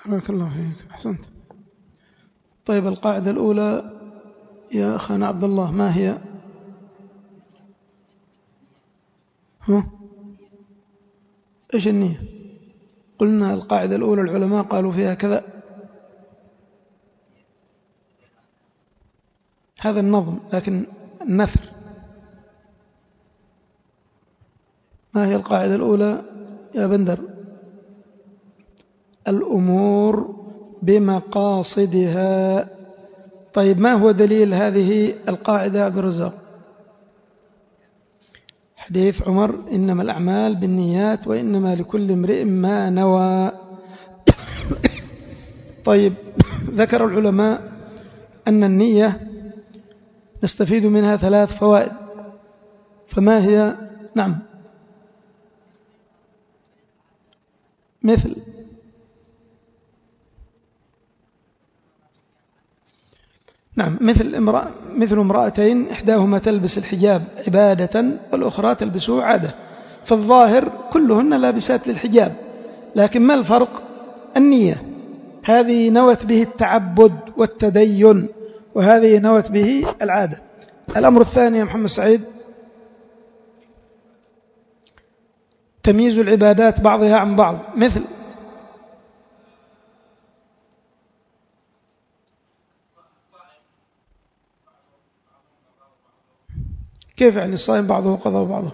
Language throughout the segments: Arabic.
بارك الله فيك، أحسنت. طيب القاعدة الأولى يا أخانا عبد الله ما هي؟ إيش النية؟ قلنا القاعدة الأولى العلماء قالوا فيها كذا، هذا النظم، لكن النثر ما هي القاعدة الأولى يا بندر؟ الأمور بمقاصدها. طيب ما هو دليل هذه القاعدة يا عبد الرزاق؟ حديث عمر إنما الأعمال بالنيات وإنما لكل امرئ ما نوى. طيب ذكر العلماء أن النية نستفيد منها 3 فوائد، فما هي؟ نعم، مثل امرأتين إحداهما تلبس الحجاب عبادة والأخرى تلبسه عادة، فالظاهر كلهن لابسات للحجاب، لكن ما الفرق؟ النية، هذه نوت به التعبد والتدين، وهذه نوت به العادة. الأمر الثاني يا محمد سعيد، تمييز العبادات بعضها عن بعض، مثل كيف يعني الصائم بعضه قضاء وبعضه؟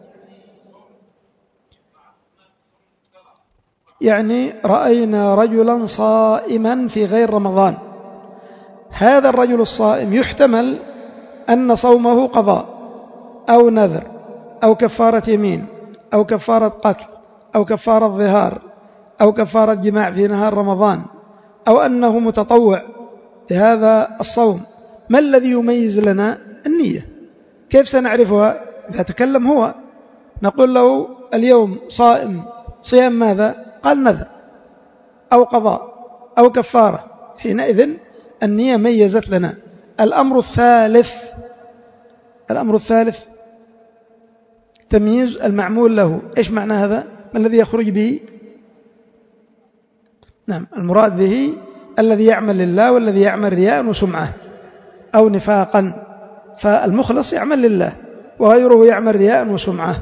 يعني رأينا رجلا صائما في غير رمضان، هذا الرجل الصائم يحتمل أن صومه قضاء أو نذر أو كفارة يمين أو كفارة قتل أو كفارة ظهار أو كفارة جماع في نهار رمضان، أو أنه متطوع لهذا الصوم. ما الذي يميز لنا؟ النية. كيف سنعرفها؟ إذا تكلم هو نقول له اليوم صائم، صيام ماذا؟ قال نذر أو قضاء أو كفارة، حينئذ النية ميزت لنا. الأمر الثالث تمييز المعمول له. إيش معنى هذا؟ ما الذي يخرج به؟ نعم، المراد به الذي يعمل لله والذي يعمل رياء وسمعة أو نفاقا، فالمخلص يعمل لله وغيره يعمل رياء وسمعة.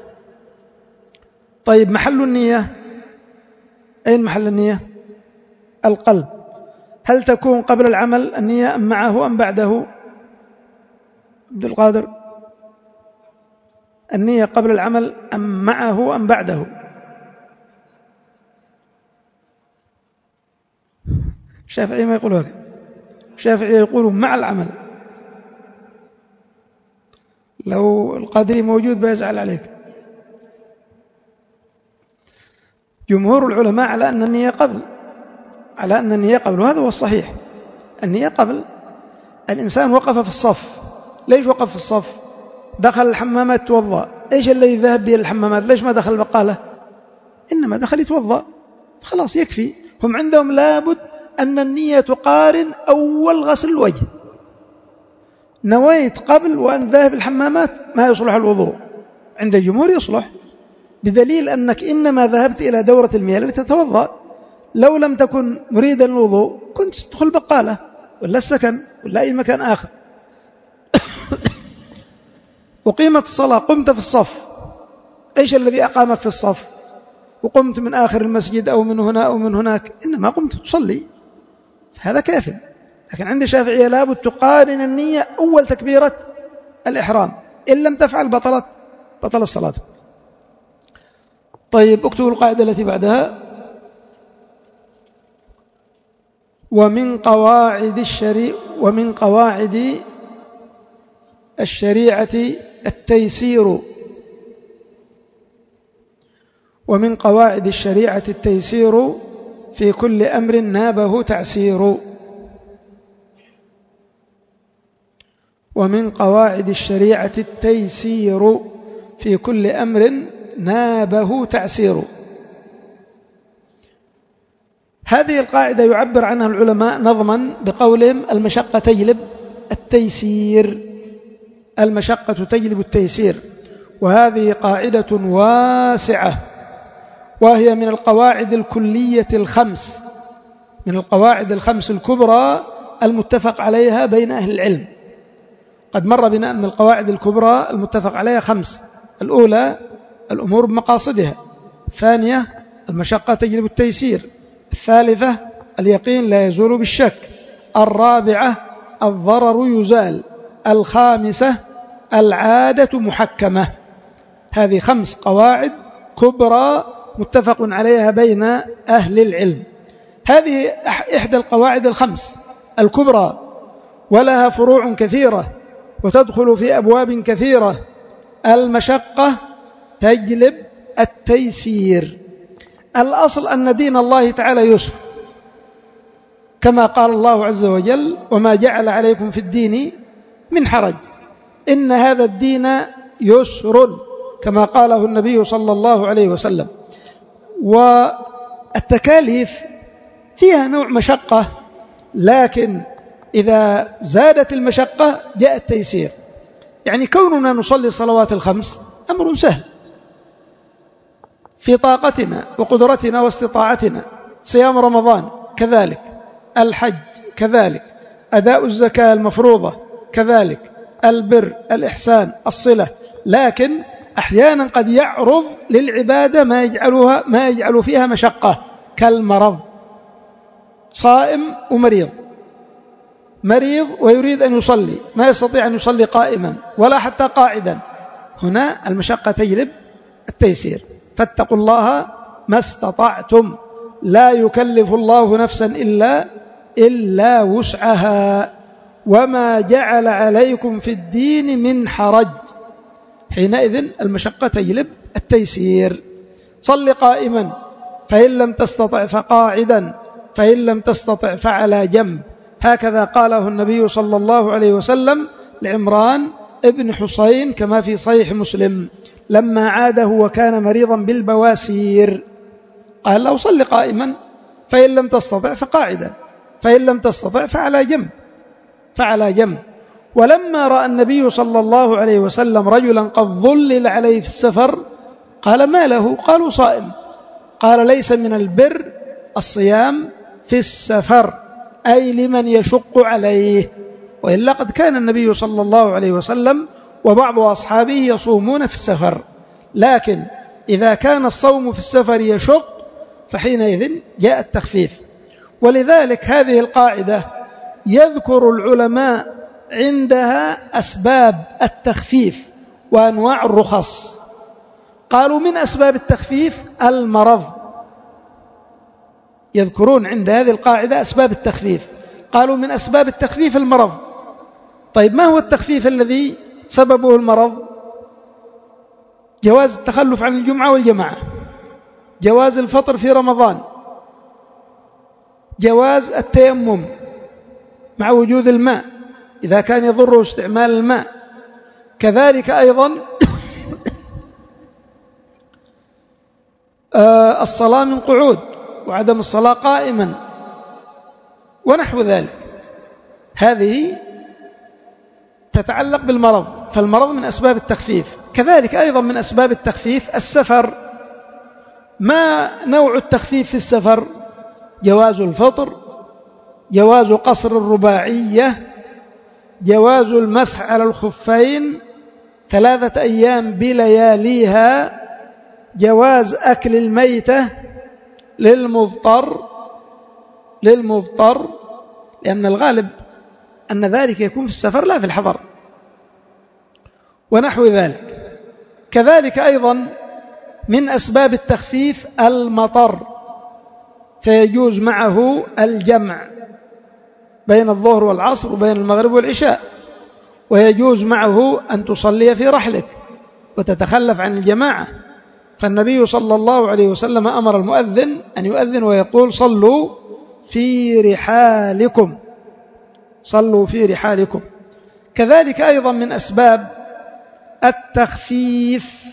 طيب محل النية، أين محل النية؟ القلب. هل تكون قبل العمل النية أم معه أم بعده؟ عبد القادر، النية قبل العمل أم معه أم بعده؟ الشافعي ما يقول هكذا، الشافعي يقول مع العمل. لو القادري موجود بيزعل عليك. جمهور العلماء على أن النية قبل، وهذا هو الصحيح. النية قبل. الإنسان وقف في الصف، ليش وقف في الصف؟ دخل الحمامات توضأ، إيش الذي ذهب به الحمامات؟ ليش ما دخل البقالة؟ إنما دخل يتوضأ، خلاص يكفي. هم عندهم لابد أن النية تقارن أول غسل الوجه. نويت قبل وأن ذاهب الحمامات ما يصلح الوضوء، عند الجمهور يصلح، بدليل أنك إنما ذهبت إلى دورة المياه لتتوضأ. لو لم تكن مريدا الوضوء كنت تدخل بقالة ولا السكن ولا أي مكان آخر. وقيمة الصلاة، قمت في الصف، إيش الذي أقامك في الصف؟ وقمت من آخر المسجد أو من هنا أو من هناك، إنما قمت تصلي، هذا كافٍ. لكن عند الشافعية لابد تقارن النية أول تكبيرة الإحرام، إن لم تفعل بطل الصلاة. طيب اكتبوا القاعدة التي بعدها. ومن قواعد الشريعة التيسير. ومن قواعد الشريعة التيسير في كل أمر نابه تعسير. ومن قواعد الشريعة التيسير في كل أمر نابه تعسير. هذه القاعدة يعبر عنها العلماء نظما بقولهم المشقة تجلب التيسير. المشقة تجلب التيسير، وهذه قاعدة واسعة، وهي من القواعد الكلية الخمس من القواعد الخمس الكبرى المتفق عليها بين أهل العلم. قد مر بنا أن القواعد الكبرى المتفق عليها 5: الأولى الأمور بمقاصدها، الثانية المشقة تجلب التيسير، الثالثة اليقين لا يزول بالشك، الرابعة الضرر يزال، الخامسة العادة محكمة. هذه 5 قواعد كبرى متفق عليها بين أهل العلم. هذه إحدى القواعد ال5 الكبرى، ولها فروع كثيرة وتدخل في أبواب كثيرة. المشقة تجلب التيسير. الأصل أن دين الله تعالى يسر، كما قال الله عز وجل: وما جعل عليكم في الدين من حرج، إن هذا الدين يسر، كما قاله النبي صلى الله عليه وسلم. والتكاليف فيها نوع مشقة، لكن إذا زادت المشقة جاء التيسير. يعني كوننا نصلي صلوات ال5 أمر سهل في طاقتنا وقدرتنا واستطاعتنا، صيام رمضان كذلك، الحج كذلك، أداء الزكاة المفروضة كذلك، البر، الإحسان، الصلة. لكن أحيانا قد يعرض للعبادة ما يجعل فيها مشقة، كالمرض. صائم ومريض، مريض ويريد أن يصلي، ما يستطيع أن يصلي قائما ولا حتى قاعدا، هنا المشقة تجلب التيسير. فاتقوا الله ما استطعتم، لا يكلف الله نفسا إلا وسعها، وما جعل عليكم في الدين من حرج. حينئذ المشقة تجلب التيسير. صل قائما، فإن لم تستطع فقاعدا، فإن لم تستطع فعلى جنب. هكذا قاله النبي صلى الله عليه وسلم لعمران ابن حسين كما في صحيح مسلم لما عاده وكان مريضا بالبواسير، قال له: صل قائما، فإن لم تستطع فقاعدا، فإن لم تستطع فعلى جنب. ولما رأى النبي صلى الله عليه وسلم رجلا قد ظلل عليه في السفر قال: ما له؟ قالوا: صائم. قال: ليس من البر الصيام في السفر، أي لمن يشق عليه. وإلا قد كان النبي صلى الله عليه وسلم وبعض أصحابه يصومون في السفر، لكن إذا كان الصوم في السفر يشق فحينئذ جاء التخفيف. ولذلك هذه القاعدة يذكر العلماء عندها أسباب التخفيف وأنواع الرخص. قالوا: من أسباب التخفيف المرض، يذكرون عند هذه القاعدة أسباب التخفيف، قالوا: من أسباب التخفيف المرض. طيب، ما هو التخفيف الذي سببه المرض؟ جواز التخلف عن الجمعة والجماعة، جواز الفطر في رمضان، جواز التيمم مع وجود الماء إذا كان يضره استعمال الماء، كذلك أيضا الصلاة من قعود وعدم الصلاة قائما ونحو ذلك. هذه تتعلق بالمرض، فالمرض من أسباب التخفيف. كذلك أيضا من أسباب التخفيف السفر. ما نوع التخفيف في السفر؟ جواز الفطر، جواز قصر الرباعية، جواز المسح على الخفين 3 أيام بلياليها، جواز أكل الميتة للمضطر، لأن الغالب أن ذلك يكون في السفر لا في الحضر، ونحو ذلك. كذلك أيضا من أسباب التخفيف المطر، فيجوز معه الجمع بين الظهر والعصر وبين المغرب والعشاء، ويجوز معه أن تصلي في رحلك وتتخلف عن الجماعة. فالنبي صلى الله عليه وسلم أمر المؤذن أن يؤذن ويقول: صلوا في رحالكم، صلوا في رحالكم. كذلك أيضا من أسباب التخفيف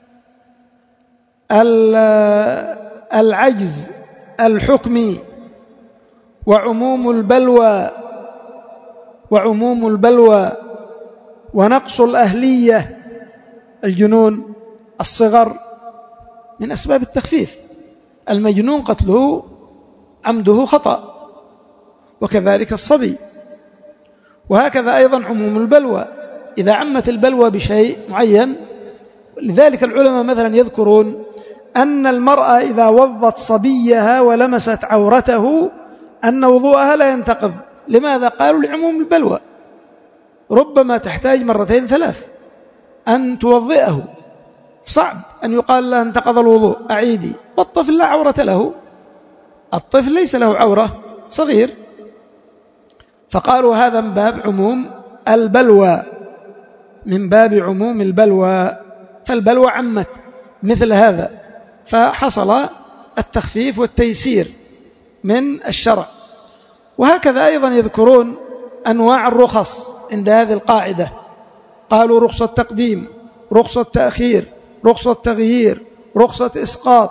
العجز الحكمي وعموم البلوى ونقص الأهلية، الجنون، الصغر، من أسباب التخفيف. المجنون قتله عمده خطأ، وكذلك الصبي. وهكذا أيضا عموم البلوى، إذا عمت البلوى بشيء معين. لذلك العلماء مثلا يذكرون أن المرأة إذا وضت صبيها ولمست عورته أن وضوءها لا ينتقض. لماذا؟ قالوا لعموم البلوى، ربما تحتاج 2 3 أن توضئه، صعب أن يقال لها انتقض الوضوء أعيدي، والطفل لا عورة له، الطفل ليس له عورة، صغير. فقالوا هذا من باب عموم البلوى، من باب عموم البلوى، فالبلوى عمت مثل هذا، فحصل التخفيف والتيسير من الشرع. وهكذا أيضا يذكرون أنواع الرخص عند هذه القاعدة، قالوا رخصة تقديم، رخصة تأخير، رخصة تغيير، رخصة إسقاط.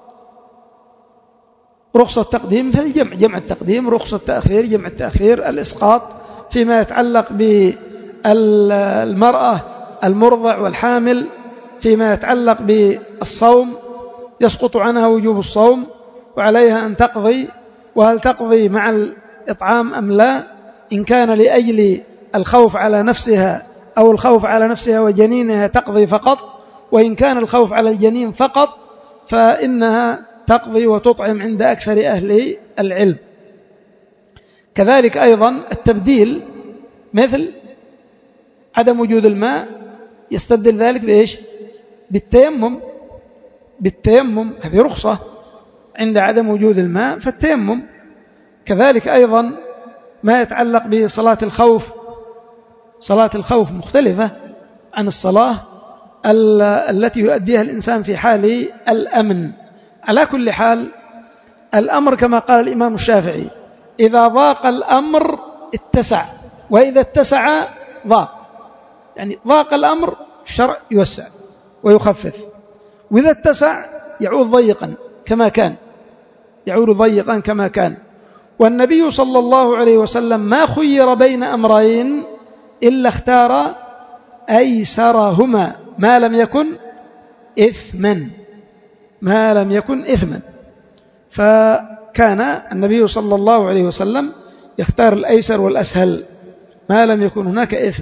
رخصة تقديم في الجمع، جمع التقديم، رخصة تأخير، جمع التأخير، الإسقاط فيما يتعلق بالمرأة المرضع والحامل، فيما يتعلق بالصوم يسقط عنها وجوب الصوم وعليها أن تقضي، وهل تقضي مع الإطعام أم لا، إن كان لأجل الخوف على نفسها أو الخوف على نفسها وجنينها تقضي فقط، وإن كان الخوف على الجنين فقط فإنها تقضي وتطعم عند أكثر أهل العلم. كذلك أيضا التبديل، مثل عدم وجود الماء يستبدل ذلك بإيش؟ بالتيمم. بالتيمم هذه رخصة عند عدم وجود الماء، فالتيمم. كذلك أيضا ما يتعلق بصلاة الخوف، صلاة الخوف مختلفة عن الصلاة التي يؤديها الإنسان في حال الأمن. على كل حال الأمر كما قال الإمام الشافعي، إذا ضاق الأمر اتسع، وإذا اتسع ضاق. يعني ضاق الأمر الشرع يوسع ويخفف، وإذا اتسع يعود ضيقا كما كان، يعود ضيقا كما كان. والنبي صلى الله عليه وسلم ما خير بين أمرين إلا اختار أيسرهما ما لم يكن إثما، ما لم يكن إثما. فكان النبي صلى الله عليه وسلم يختار الأيسر والأسهل ما لم يكن هناك إثم.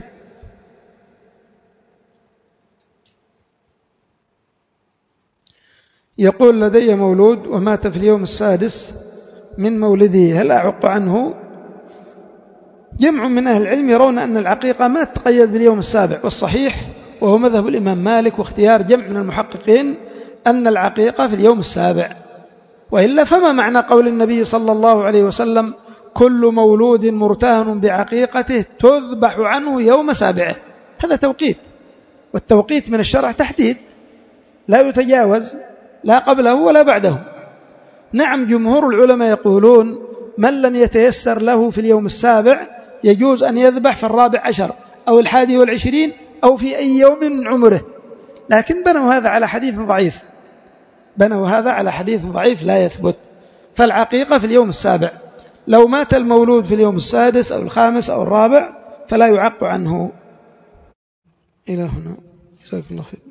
يقول لدي مولود ومات في اليوم 6 من مولده، هل أعق عنه؟ جمع من أهل العلم يرون أن العقيقة ما تقيد باليوم 7، والصحيح وهو مذهب الإمام مالك واختيار جمع من المحققين أن العقيقة في اليوم 7. وإلا فما معنى قول النبي صلى الله عليه وسلم كل مولود مرتهن بعقيقته تذبح عنه يوم 7؟ هذا توقيت، والتوقيت من الشرع تحديد لا يتجاوز لا قبله ولا بعده. نعم، جمهور العلماء يقولون من لم يتيسر له في اليوم 7 يجوز أن يذبح في 14 أو 21 أو في أي يوم من عمره، لكن بنوا هذا على حديث ضعيف، بنوا هذا على حديث ضعيف لا يثبت. فالعقيقة في اليوم 7، لو مات المولود في اليوم 6 أو 5 أو 4 فلا يعق عنه. إلى هنا، جزاكم الله خير.